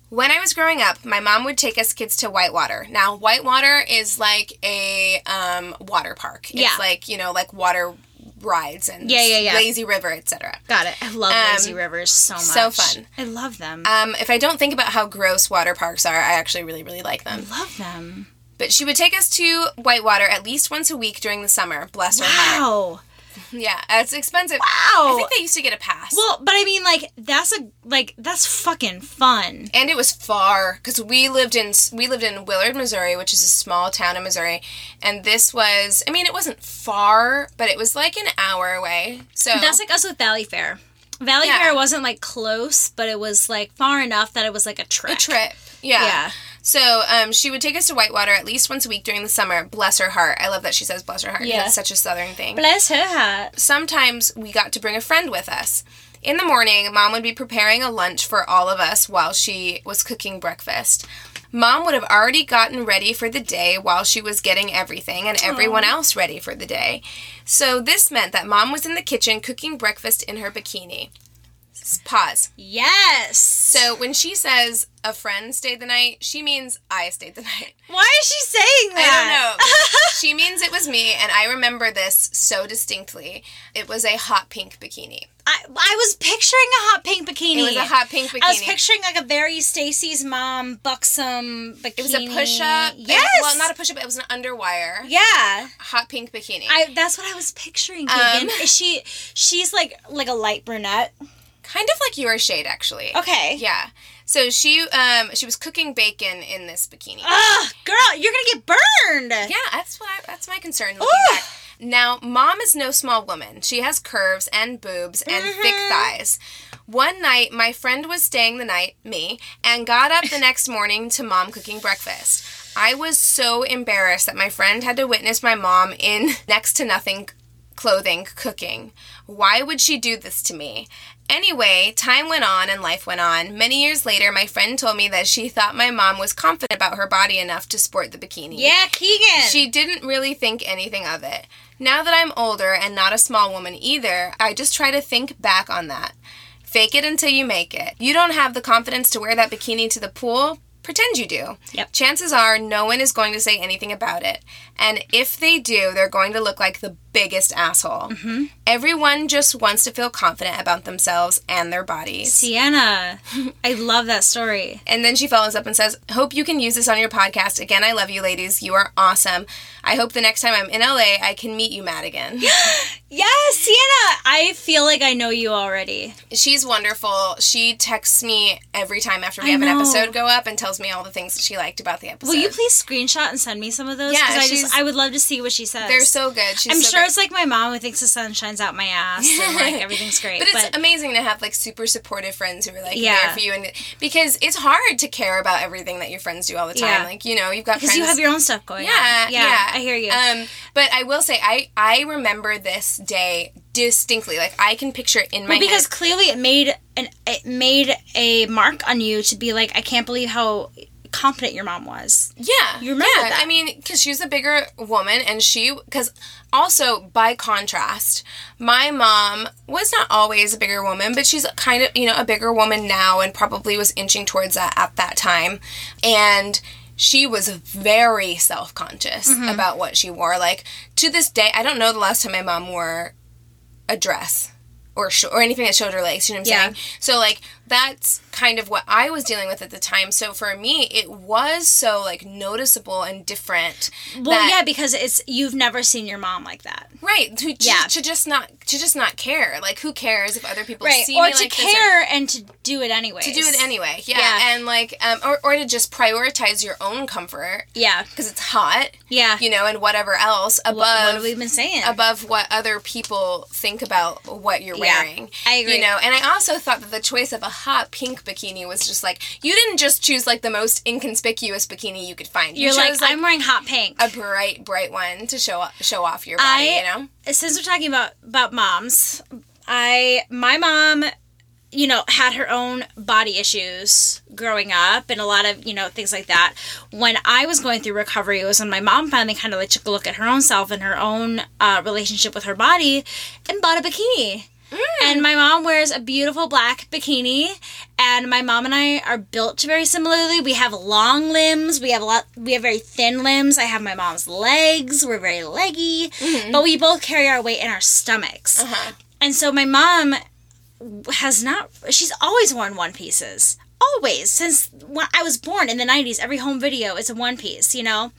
When I was growing up, my mom would take us kids to Whitewater. Now, Whitewater is like a um, water park. It's Yeah. like, you know, like water rides and Yeah, yeah, yeah. lazy river, et cetera. Got it. I love Um, lazy rivers so much. so fun. I love them. Um, if I don't think about how gross water parks are, I actually really, really like I them. love them. But she would take us to Whitewater at least once a week during the summer. Bless her heart. Wow. Yeah, it's expensive. Wow. I think they used to get a pass. Well, but I mean, like, that's a, like, that's fucking fun. And it was far because we lived in we lived in Willard, Missouri, which is a small town in Missouri, and this was I mean it wasn't far, but it was like an hour away. So That's like us with Valley Fair. Valley Yeah. Fair wasn't, like, close, but it was, like, far enough that it was, like, a trip. a trip. Yeah. Yeah. So um, she would take us to Whitewater at least once a week during the summer. Bless her heart. I love that she says bless her heart. Yeah. That's such a Southern thing. Bless her heart. Sometimes we got to bring a friend with us. In the morning, Mom would be preparing a lunch for all of us while she was cooking breakfast. Mom would have already gotten ready for the day while she was getting everything and everyone else ready for the day. So this meant that Mom was in the kitchen cooking breakfast in her bikini. S- Pause. Yes. So when she says a friend stayed the night, she means I stayed the night. Why is she saying I that? don't know. She means it was me, and I remember this so distinctly. It was a hot pink bikini. I, I was picturing a hot pink bikini. It was a hot pink bikini. I was picturing like a very Stacy's mom buxom bikini. It was a push-up. Yes. It- well, not a push-up. It was an underwire. Yeah. Hot pink bikini. I. That's what I was picturing. Um, Keegan. Is she? She's like like a light brunette. kind of like your shade, actually. Okay. Yeah. So she um she was cooking bacon in this bikini. Ugh, girl, you're gonna get burned. Yeah, that's what I, that's my concern looking Ugh. back. Now, Mom is no small woman. She has curves and boobs and thick Mhm. thighs. One night, my friend was staying the night, me, and got up the next morning to Mom cooking breakfast. I was so embarrassed that my friend had to witness my mom in next to nothing clothing cooking. Why would she do this to me? Anyway, time went on and life went on. Many years later, my friend told me that she thought my mom was confident about her body enough to sport the bikini. Yeah, Keegan. She didn't really think anything of it. Now that I'm older and not a small woman either, I just try to think back on that. Fake it until you make it. You don't have the confidence to wear that bikini to the pool? Pretend you do. Yep. Chances are no one is going to say anything about it. And if they do, they're going to look like the biggest asshole. Mm-hmm. Everyone just wants to feel confident about themselves and their bodies. Sienna, I love that story. And then she follows up and says, hope you can use this on your podcast. Again, I love you ladies. You are awesome. I hope the next time I'm in L A, I can meet you, Madigan. Yes, Sienna, I feel like I know you already. She's wonderful. She texts me every time after we I have an know. episode go up and tells me all the things that she liked about the episode. Will you please screenshot and send me some of those? Yeah, 'Cause I she's- just I would love to see what she says. They're so good. She's I'm so sure great. it's like my mom who thinks the sun shines out my ass and like everything's great. But it's amazing to have like super supportive friends who are like Yeah. there for you, and because it's hard to care about everything that your friends do all the time. Yeah. Like you know, you've got because friends. you have your own stuff going yeah, on. yeah, I hear you. Um, but I will say, I I remember this day distinctly. Like I can picture it in my well, because head. clearly it made an it made a mark on you to be like, I can't believe how confident your mom was. Yeah, You remember yeah. that. I mean, because she's a bigger woman, and she because also by contrast, my mom was not always a bigger woman, but she's kind of you know a bigger woman now, and probably was inching towards that at that time, and. She was very self-conscious Mm-hmm. about what she wore. Like, to this day, I don't know the last time my mom wore a dress or sh- or anything that showed her legs, you know what I'm Yeah. saying? So, like, that's kind of what I was dealing with at the time. So, for me, it was so, like, noticeable and different. Well, that, yeah, because it's you've never seen your mom like that. Right. To, to, Yeah. to just not to just not care. Like, who cares if other people Right. see Or me to like this? Or- care and to do it anyway. to do it anyway. Yeah. Yeah. And, like, um, or, or to just prioritize your own comfort Yeah. because it's hot, Yeah. you know, and whatever else above. what, what have we been saying? above what other people think about what you're Yeah, wearing. I agree. You know, and I also thought that the choice of a hot pink bikini was just like, you didn't just choose like the most inconspicuous bikini you could find. You You're like, chose, I'm wearing hot pink. a bright, bright one to show off, show off your body, I- you know? Since we're talking about about moms, I my mom, you know, had her own body issues growing up and a lot of, you know, things like that. When I was going through recovery, it was when my mom finally kind of like took a look at her own self and her own uh, relationship with her body and bought a bikini. Mm. And my mom wears a beautiful black bikini. And my mom and I are built very similarly. We have long limbs. We have a lot. We have very thin limbs. I have my mom's legs. We're very leggy. Mm-hmm. But we both carry our weight in our stomachs. Uh-huh. And so my mom has not... She's always worn one pieces. Always. Since when I was born in the nineties, every home video is a one piece, you know?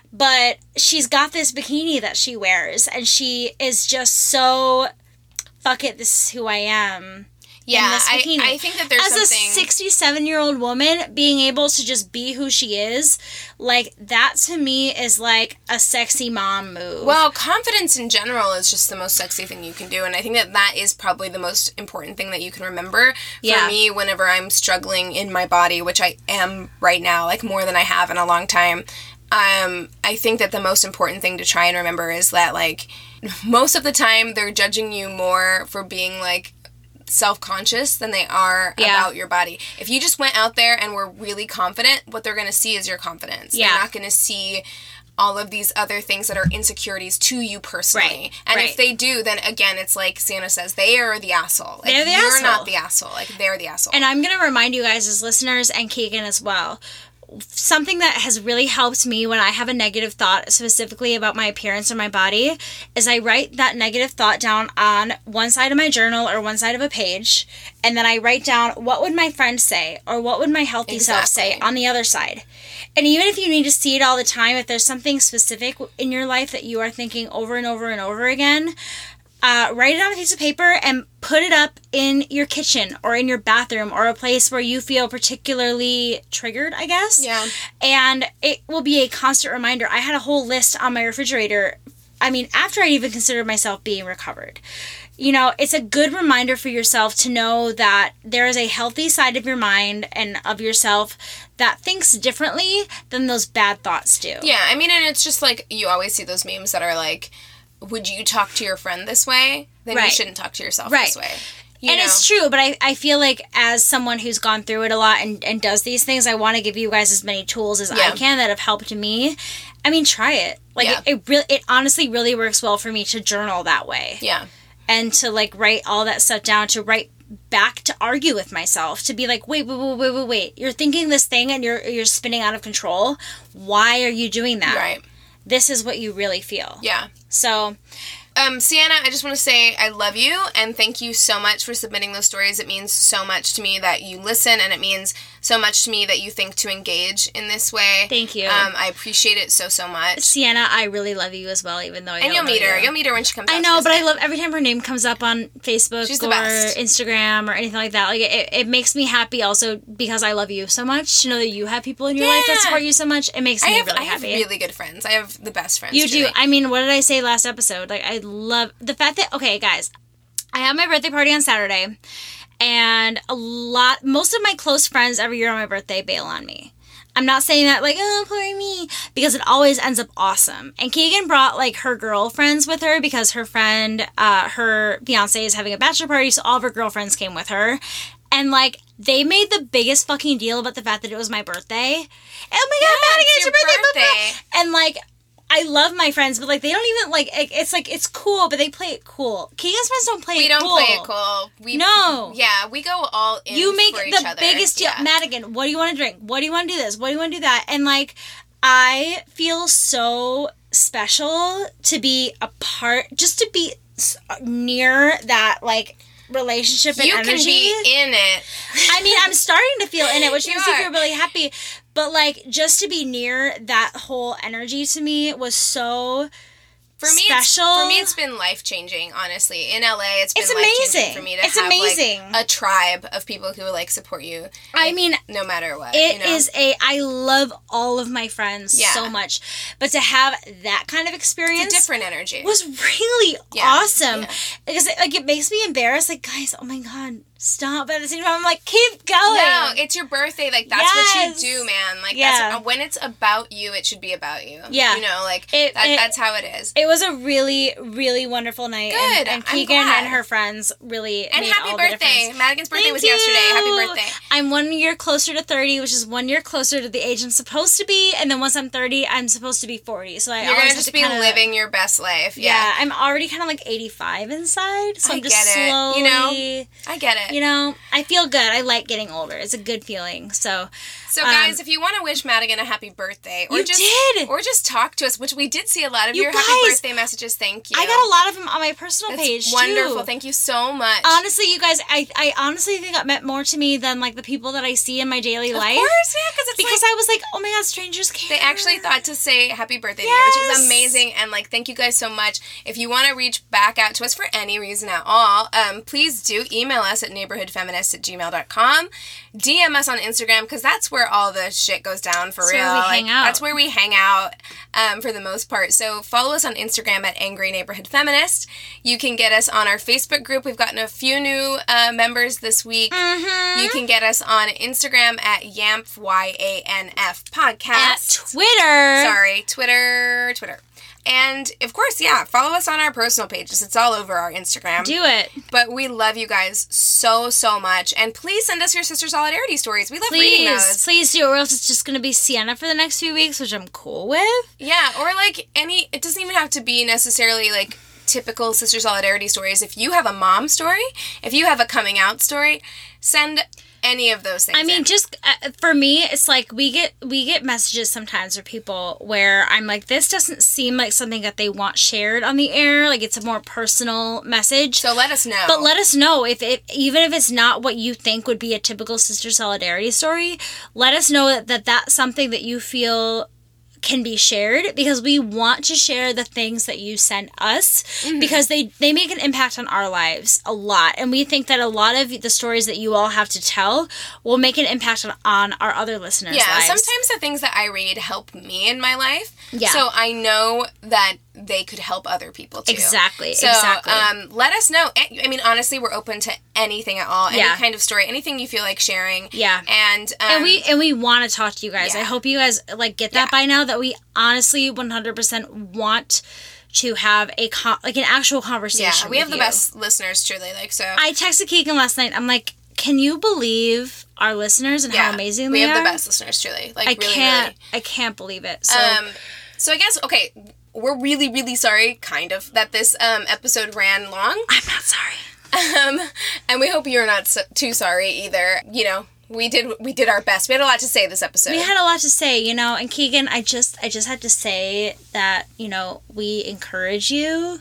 But she's got this bikini that she wears. And she is just so... Fuck it, this is who I am. Yeah, I, I think that there's As something... a sixty-seven-year-old woman, being able to just be who she is, like, that to me is, like, a sexy mom move. Well, confidence in general is just the most sexy thing you can do, and I think that that is probably the most important thing that you can remember. For yeah. me, whenever I'm struggling in my body, which I am right now, like, more than I have in a long time, um, I think that the most important thing to try and remember is that, like, most of the time, they're judging you more for being, like, self-conscious than they are yeah. about your body. If you just went out there and were really confident, what they're going to see is your confidence. Yeah. They're not going to see all of these other things that are insecurities to you personally. Right. And right. if they do, then again, it's like Sienna says, they are the asshole. Like, they're the you're asshole. not the asshole. Like, they're the asshole. And I'm going to remind you guys as listeners and Keegan as well, something that has really helped me when I have a negative thought specifically about my appearance or my body is I write that negative thought down on one side of my journal or one side of a page, and then I write down what would my friend say or what would my healthy exactly. self say on the other side. And even if you need to see it all the time, if there's something specific in your life that you are thinking over and over and over again, Uh, write it on a piece of paper and put it up in your kitchen or in your bathroom or a place where you feel particularly triggered, I guess. Yeah. And it will be a constant reminder. I had a whole list on my refrigerator, I mean, after I even considered myself being recovered. You know, it's a good reminder for yourself to know that there is a healthy side of your mind and of yourself that thinks differently than those bad thoughts do. Yeah, I mean, and it's just like, you always see those memes that are like, would you talk to your friend this way? Then right. you shouldn't talk to yourself right. this way. You and know? It's true, but I, I feel like as someone who's gone through it a lot and, and does these things, I want to give you guys as many tools as yeah. I can that have helped me. I mean, try it. Like, yeah. it, it really, it honestly really works well for me to journal that way. Yeah. And to, like, write all that stuff down, to write back, to argue with myself, to be like, wait, wait, wait, wait, wait, wait. You're thinking this thing and you're you're spinning out of control. Why are you doing that? Right. This is what you really feel. Yeah. So... Um, Sienna, I just want to say I love you, and thank you so much for submitting those stories. It means so much to me that you listen, and it means so much to me that you think to engage in this way. Thank you. Um, I appreciate it so, so much. Sienna, I really love you as well, even though I and don't you'll know meet her. you. You'll meet her when she comes I out know, to but I visit. love every time her name comes up on Facebook She's the or best. Instagram or anything like that. Like it, it makes me happy also because I love you so much. To know that you have people in your yeah. life that support you so much, it makes I me have, really I have happy. really good friends. I have the best friends. You truly. do. I mean, what did I say last episode? Like, I love the fact that, okay, guys, I have my birthday party on Saturday, and a lot, most of my close friends every year on my birthday bail on me. I'm not saying that like, oh, poor me, because it always ends up awesome. And Keegan brought like her girlfriends with her because her friend, uh, her fiance is having a bachelor party, so all of her girlfriends came with her. And like, they made the biggest fucking deal about the fact that it was my birthday. Oh my god, Yeah, Maddie, it's it's your your birthday, blah, blah. birthday. And like, I love my friends, but like they don't even like it, it's like it's cool, but they play it cool. Keegan's friends don't play we it don't cool. play it cool. We, No. Yeah, we go all in You make for each the other. biggest deal. Yeah. Madigan, what do you want to drink? What do you want to do this? What do you want to do that? And like, I feel so special to be a part, just to be s- near that like relationship and You energy. can be in it. I mean, I'm starting to feel in it, which You makes me are. feel really happy. But like, just to be near that whole energy to me was so For me, special. It's, for me, it's been life changing. Honestly, in L A, it's been It's life changing amazing. for me to It's have amazing. like a tribe of people who like support you. I like, mean, no matter what. It you know? is a, I love all of my friends Yeah. so much, but to have that kind of experience It's a different energy. was really Yeah. awesome. Yeah. Because it, like, it makes me embarrassed. Like, guys, oh my god, stop. But at the same time, I'm like, keep going. No, it's your birthday. Like, that's Yes. what you do, man. Like, Yeah. that's, when it's about you, it should be about you. Yeah. You know, like, It- that, it- that's how it is. It was a really, really wonderful night. Good. And, and I'm Keegan glad. and her friends really And made happy all the birthday. difference. Madigan's birthday Thank was yesterday. Happy you. birthday. I'm one year closer to thirty, which is one year closer to the age I'm supposed to be. And then once I'm thirty, I'm supposed to be forty. So I You're always going to have just to be kinda, living your best life. Yeah. Yeah. I'm already kind of like eighty-five inside. So I I'm just get it. slowly, You know, I get it. you know, I feel good. I like getting older. It's a good feeling. So, So, um, guys, if you want to wish Madigan a happy birthday, or You just did! or just talk to us, which we did see a lot of You your happy guys, birthday messages. Thank you. I got a lot of them on my personal That's page, wonderful. too. Thank you so much. Honestly, you guys, I, I honestly think that meant more to me than like the people that I see in my daily of life. course, yeah, because it's Because like, I was like, oh my god, strangers care. they actually thought to say happy birthday to you, which Yes. is amazing. And like, thank you guys so much. If you want to reach back out to us for any reason at all, um, please do email us at neighborhoodfeminist at gmail dot com. D M us on Instagram, because that's where all the shit goes down for That's real. where we Like, hang out. That's where we hang out um, for the most part. So follow us on Instagram at Angry Neighborhood Feminist. You can get us on our Facebook group. We've gotten a few new uh, members this week. Mm-hmm. You can get us on Instagram at YANF, Y A N F At podcast. Twitter. Sorry, Twitter, Twitter. And, of course, yeah, follow us on our personal pages. It's all over our Instagram. Do it. But we love you guys so, so much. And please send us your sister solidarity stories. We love reading Please, those. please do, or else it's just going to be Sienna for the next few weeks, which I'm cool with. Yeah, or like any, it doesn't even have to be necessarily like typical sister solidarity stories. If you have a mom story, if you have a coming out story, send any of those things I mean, in. just uh, for me, it's like we get we get messages sometimes from people where I'm like, this doesn't seem like something that they want shared on the air. Like it's a more personal message. So let us know. But let us know if it, even if it's not what you think would be a typical sister solidarity story, let us know that, that that's something that you feel can be shared, because we want to share the things that you send us Mm-hmm. because they, they make an impact on our lives a lot. And we think that a lot of the stories that you all have to tell will make an impact on, on our other listeners' yeah, lives. sometimes the things that I read help me in my life. Yeah. So I know that they could help other people too. Exactly, So, exactly. um, let us know. I mean, honestly, we're open to anything at all. Any Yeah. kind of story, anything you feel like sharing. Yeah. And, um, and we and we want to talk to you guys. yeah. I hope you guys like get that Yeah. by now, that we honestly one hundred percent want to have a con- like an actual conversation. yeah, we have with the you. best listeners, truly. Like, so. I texted Keegan last night. I'm like, can you believe our listeners and how amazing we they have are? the best listeners, truly. Like, I really, can't. really. I can't believe it. So Um, so I guess, okay, we're really, really sorry, kind of, that this um, episode ran long. I'm not sorry. Um, and we hope you're not so, too sorry either. You know, we did we did our best. We had a lot to say this episode. We had a lot to say, you know. And Keegan, I just I just had to say that, you know, we encourage you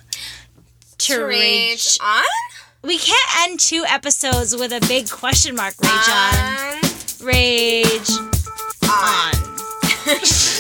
to, to rage. rage on. We can't end two episodes with a big question mark. Rage on. On. Rage on. on.